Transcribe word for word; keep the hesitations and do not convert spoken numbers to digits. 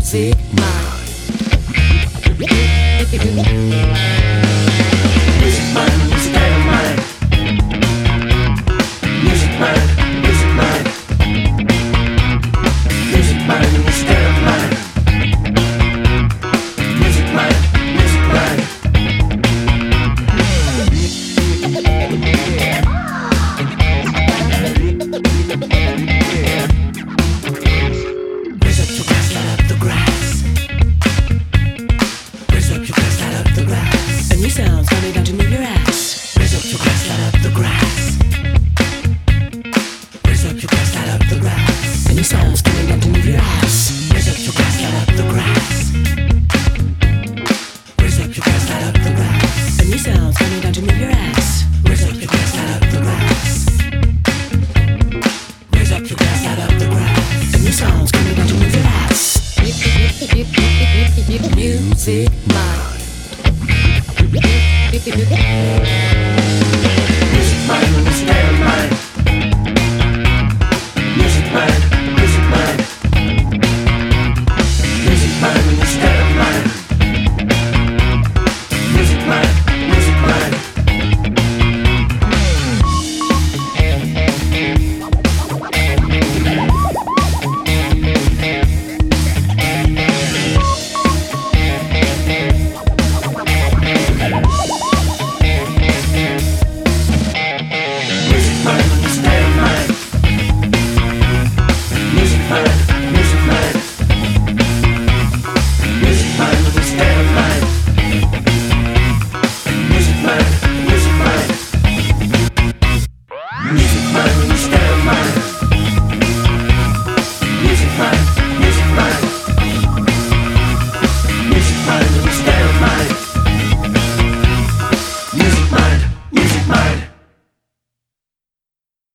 Music Mind. Music Mind, music Mind. Music Mind, music Mind. Music Mind, music Mind. Music Mind, music Mind. Raise up your glass, light up the grass. Raise up your glass, light up the grass. A new sound's coming down to move your ass. Raise up your glass, light up the grass. Raise up your glass, light up the grass. A new sound's coming down to move your ass. Raise up your glass, light up the grass. Raise up your glass, light up the grass. A new sound's coming down to move your ass. Raise up your glass, light up the grass. Raise up your glass, light up the grass. A new sound's coming down to move your ass. Music.